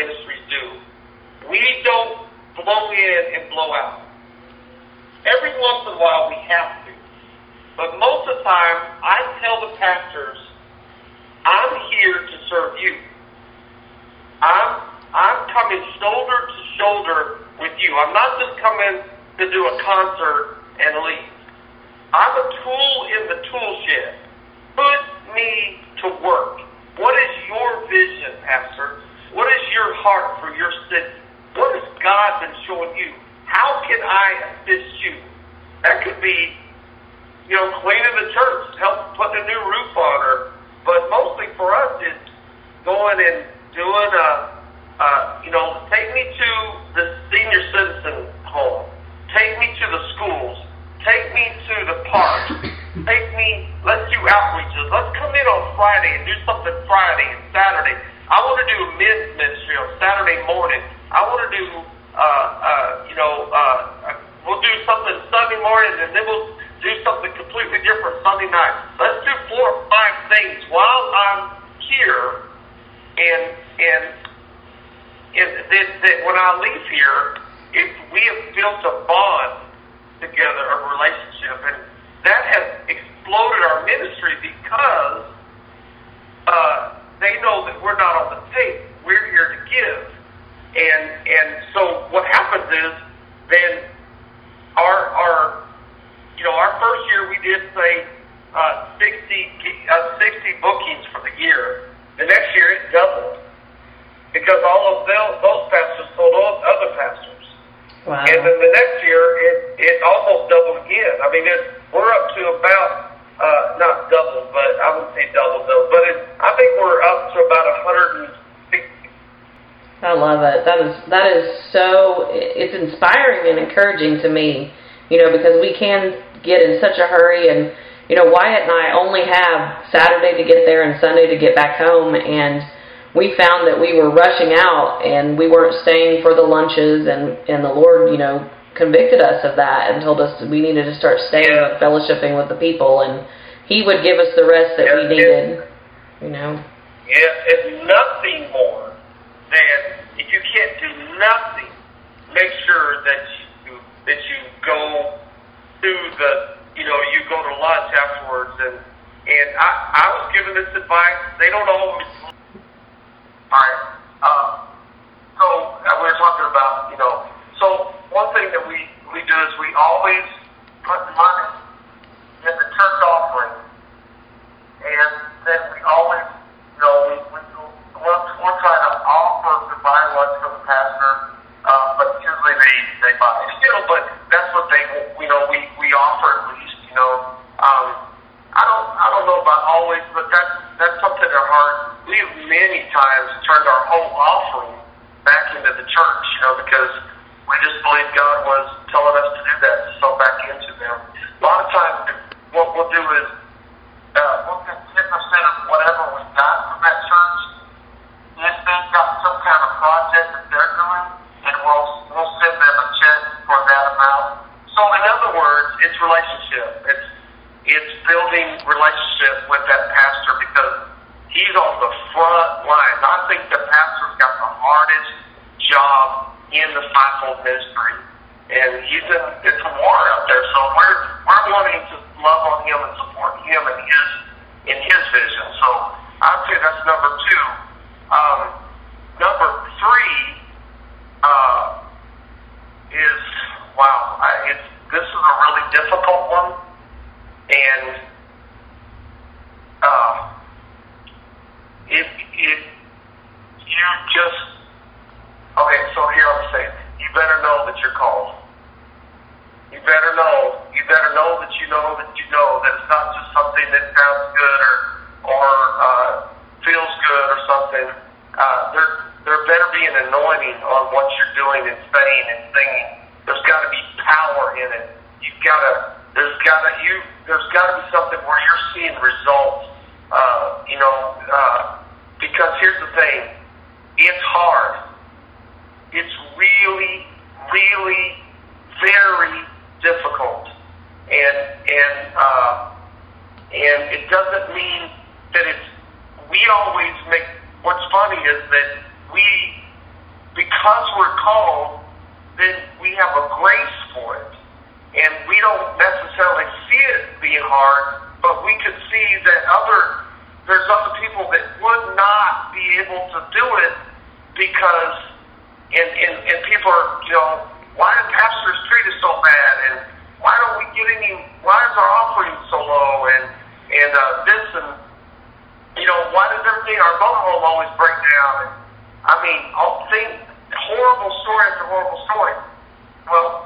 ministries do. We don't blow in and blow out. Every once in a while we have to. But most of the time, I tell the pastors, I'm here to serve you. I'm coming shoulder to shoulder with you. I'm not just coming to do a concert and leave. I'm a tool in the tool shed. Put me to work. What is your vision, Pastor? What is your heart for your city? What has God been showing you? How can I assist you? That could be, cleaning the church, help put a new roof on her. But mostly for us, it's going and doing take me to the senior citizen home. Take me to the schools. Take me to the park. Let's do outreaches. Let's come in on Friday and do something Friday and Saturday. I want to do a men's ministry on Saturday morning. I want to do, we'll do something Sunday morning, and then we'll do something completely different Sunday night. Let's do 4 or 5 things while I'm here, and that when I leave here, if we have built a bond together, a relationship, and that has exploded our ministry because they know that we're not on the tape. We're here to give. And so what happens is then our first year we did say 60 bookings for the year. The next year it doubled because all of those pastors told other pastors. Wow. And then the next year it almost doubled again. I mean, we're up to about not double, but I wouldn't say double though. But I think we're up to about 160. I love it. That is so. It's inspiring and encouraging to me, because we can get in such a hurry, and Wyatt and I only have Saturday to get there and Sunday to get back home, and we found that we were rushing out and we weren't staying for the lunches, and the Lord, convicted us of that and told us we needed to start staying and fellowshipping with the people, and He would give us the rest that we needed, Yeah, it's nothing more than if you can't do nothing, make sure that you go to you go to lunch afterwards, and I was given this advice. They don't always. All right. So we were talking about, so one thing that we do is we always put money in the church offering, and then we always, we'll try to offer to buy lunch for the pastor, but usually they buy. But that's what we offer at least. I don't know about always, but that's something in our heart. We have many times turned our whole offering back into the church, because we just believe God was telling us to do that, to sow back into them. A lot of times, what we'll do is we'll get 10% of whatever we got from that church. If they've got some kind of project that they're doing, and we'll send them a check for that amount. So in other words, it's relationship. It's building relationship with that pastor because he's on the front line. I think the pastor's got the hardest job in the fivefold ministry, and it's a war out there. So we're wanting to love on him and support him in his vision. So I'd say that's number 2. Number 3 is this is a really difficult one, and if you just so here I'm saying you better know that you're called. You better know that you know that it's not just something that sounds good or feels good or something. There better be an anointing on what you're doing and saying and singing. There's got to be power in it. There's got to be something where you're seeing results. Because here's the thing, it's hard. It's really, really very difficult, and it doesn't mean that we always make. What's funny is that we because we're called, then we have a grace for it. And we don't necessarily see it being hard, but we could see that there's other people that would not be able to do it because, and people are, why do pastors treat us so bad? And why don't we get why is our offering so low? And this and, why does everything, our motorhome always break down? And, horrible story after horrible story. Well,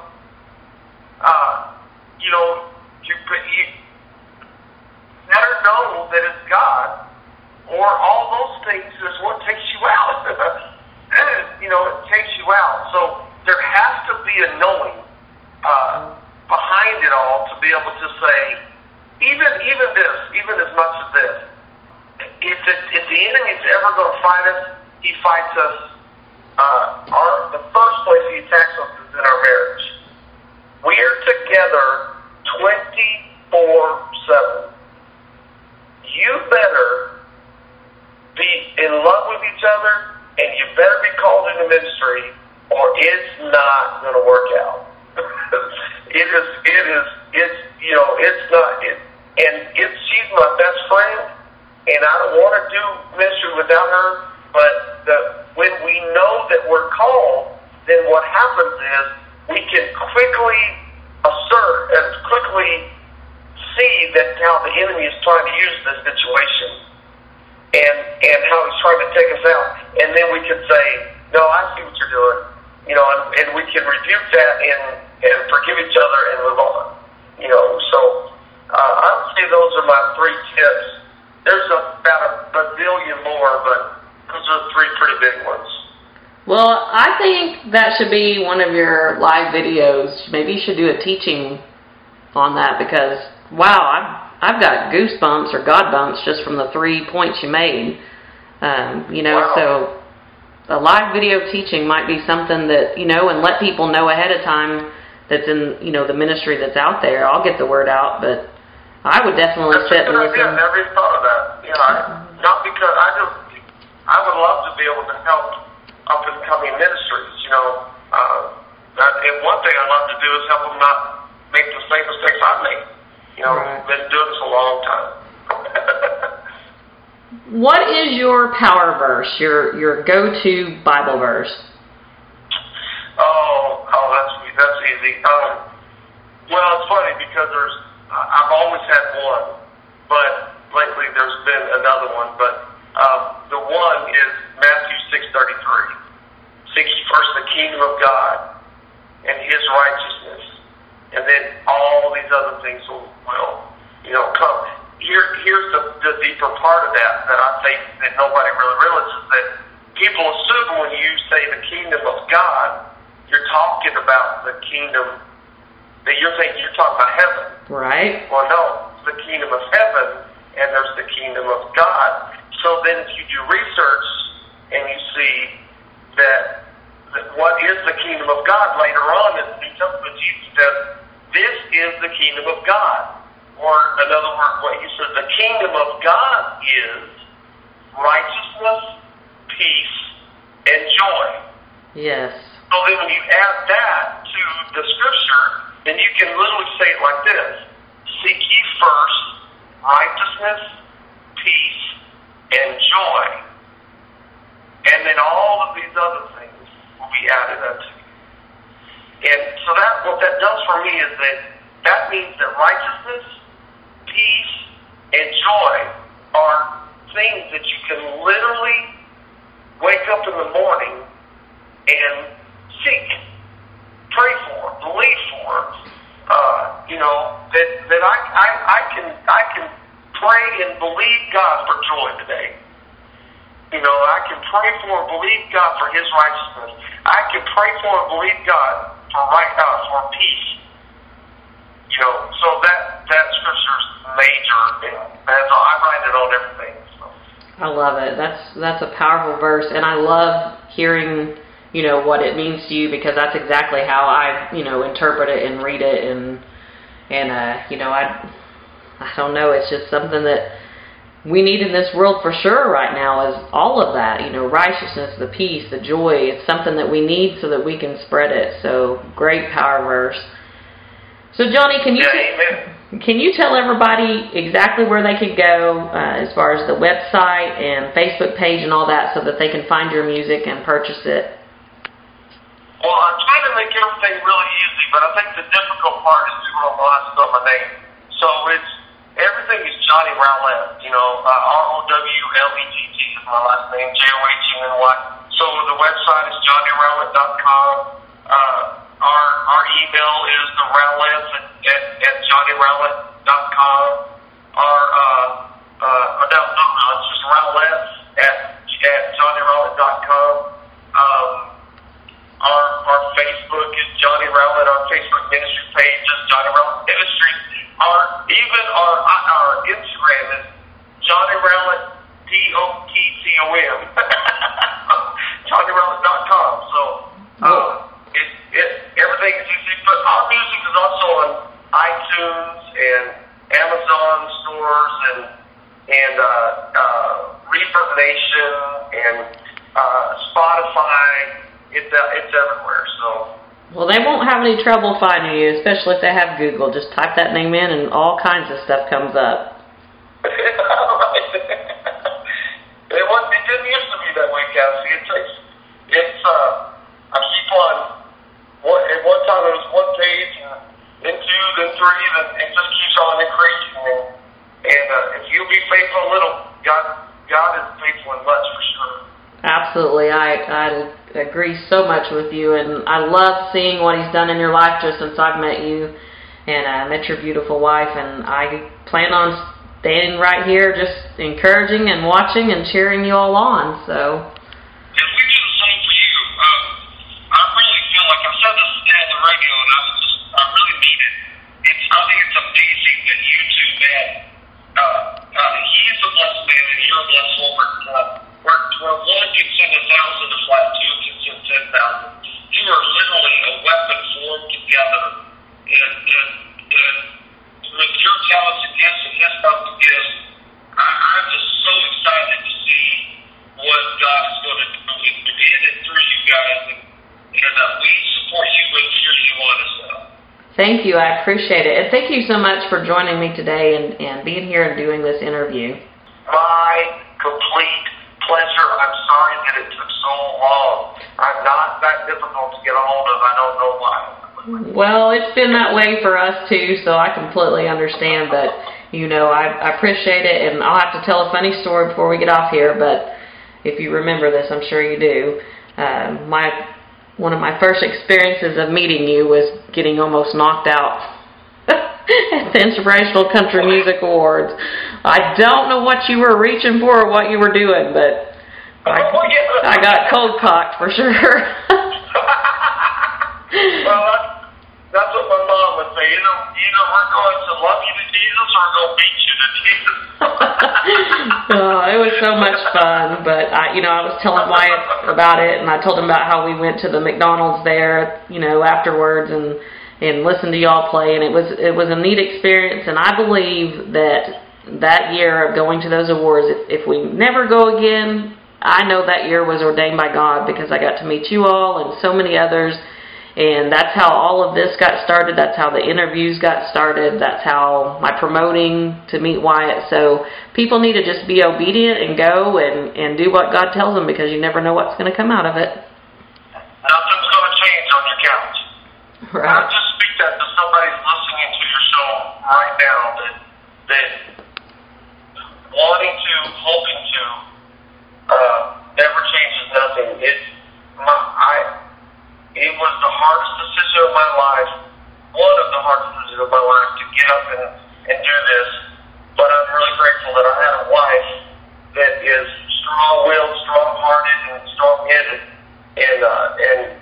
you better know that it's God, or all those things is what takes you out. It takes you out. So there has to be a knowing behind it all to be able to say, even as much as this, if the enemy's ever going to fight us, he fights us. The first place he attacks us is in our marriage. We're together 24/7. You better be in love with each other, and you better be called into ministry, or it's not going to work out. She's my best friend, and I don't want to do ministry without her, but when we know that we're called, then what happens is we can quickly assert and quickly see that how the enemy is trying to use this situation and how he's trying to take us out. And then we can say, no, I see what you're doing. And we can rebuke that and forgive each other and move on. So I would say those are my 3 tips. There's about a bazillion more, but those are 3 pretty big ones. Well, I think that should be one of your live videos. Maybe you should do a teaching on that because, wow, I've got goosebumps or God bumps just from the 3 points you made. Wow. So a live video teaching might be something that, and let people know ahead of time that's in, the ministry that's out there. I'll get the word out, but I would definitely sit and listen. I never even thought of that. Not because I would love to be able to help up and coming ministries. And one thing I'd love to do is help them not make the same mistakes I made. Right. Been doing this a long time. What is your power verse? Your go-to Bible verse? That's easy. Well, it's funny because I've always had one, but lately there's been another one. But the one is Matthew 6:33. Seek ye first the kingdom of God and His righteousness, and then all these other things will come. Here's the deeper part of that I think that nobody really realizes, that people assume when you say the kingdom of God, you're talking about the kingdom that you're talking about heaven. Right. Well, no, it's the kingdom of heaven, and there's the kingdom of God. So then if you do research and you see that what is the kingdom of God, later on in the New Testament, Jesus says, this is the kingdom of God. Or in other words, what he says, the kingdom of God is righteousness, peace, and joy. Yes. So then when you add that to the scripture, then you can literally say it like this: seek ye first righteousness, peace, and joy. And then all of these other things will be added unto you. And so what that does for me is that means that righteousness, peace, and joy are things that you can literally wake up in the morning and seek, pray for, believe for. That I can pray and believe God for joy today. I can pray for and believe God for His righteousness. I can pray for and believe God for peace. So that scripture's major, and I write it on everything. So. I love it. That's a powerful verse, and I love hearing what it means to you, because that's exactly how I interpret it and read it, and I don't know. It's just something that we need in this world for sure right now is all of that, you know, righteousness, the peace, the joy. It's something that we need so that we can spread it. So great power verse. So Johnny, can you tell everybody exactly where they can go as far as the website and Facebook page and all that so that they can find your music and purchase it? Well, I'm trying to make everything really easy, but I think the difficult part is people don't know how to spell my name. So everything is Johnny Rowlett, you know, Rowlett is my last name, Johny. So the website is johnnyrowlett.com. Our email is the Rowletts at johnnyrowlett.com. It's just Rowletts at johnnyrowlett.com. Our Facebook is Johnny Rowlett. Our Facebook ministry page is Johnny Rowlett Ministries. Even our Instagram is Johnny Rowlett, DOTTOM. JohnnyRowlett.com. So everything is easy. But our music is also on iTunes and Amazon stores and Reverb Nation and Spotify. It's everywhere. So. Well, they won't have any trouble finding you, especially if they have Google. Just type that name in and all kinds of stuff comes up. Right. It didn't used to be that way, Cassie. I keep on, at one time it was one page, and then two, then three, then it just keeps on increasing. And if you'll be faithful a little, God is faithful in much for sure. Absolutely. I agree so much with you, and I love seeing what he's done in your life just since I've met you and I met your beautiful wife, and I plan on standing right here just encouraging and watching and cheering you all on. So. And we do the same for you. I really feel like I've said this today on the radio, and I really mean it. I think it's amazing that you two met. He's a blessed man, and you're a blessed woman. Where one can send 1,000 to flat, two can send 10,000. You are literally a weapon formed together, and with your talents and gifts and his talents and gifts, I'm just so excited to see what God is going to do in and through you guys, and we support you and cheer you on as well. Thank you. I appreciate it. And thank you so much for joining me today and being here and doing this interview. My complete pleasure. I'm sorry that it took so long. I'm not that difficult to get a hold of. I don't know why. Well, it's been that way for us too, so I completely understand. But, you know, I appreciate it, and I'll have to tell a funny story before we get off here, but if you remember this, I'm sure you do. One of my first experiences of meeting you was getting almost knocked out at the Inspirational Country Music Awards. I don't know what you were reaching for or what you were doing, but I got cold cocked for sure. Well, that's what my mom would say. Either we're going to love you to Jesus or we're going to beat you to Jesus. Oh, it was so much fun, but I was telling Wyatt about it, and I told him about how we went to the McDonald's there, afterwards, and listened to y'all play, and it was a neat experience. And I believe that year of going to those awards, if we never go again, I know that year was ordained by God, because I got to meet you all and so many others. And that's how all of this got started. That's how the interviews got started. That's how my promoting to meet Wyatt. So people need to just be obedient and go and do what God tells them, because you never know what's going to come out of it. Nothing's going to change on your couch. Right. I'll just speak that to somebody listening to your show right now that wanting to, hoping to, never changes nothing. It was the hardest decision of my life, one of the hardest decisions of my life, to get up and do this. But I'm really grateful that I had a wife that is strong-willed, strong-hearted, and strong-headed. And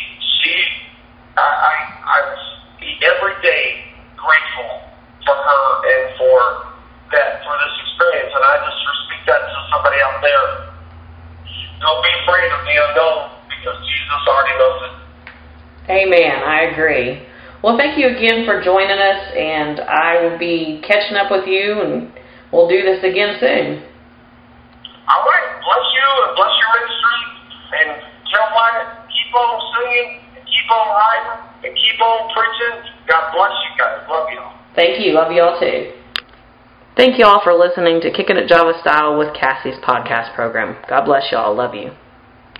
I'm every day grateful for her and for this experience. And I just speak that to somebody out there. Don't be afraid of the unknown, because Jesus already knows it. Amen. I agree. Well, thank you again for joining us, and I will be catching up with you and we'll do this again soon. All right. Bless you and bless your ministry. And Jeremiah, keep on singing, and keep on writing, and keep on preaching. God bless you guys. Love y'all. Thank you. Love y'all too. Thank you all for listening to Kicking It Java Style with Cassie's podcast program. God bless y'all. Love you.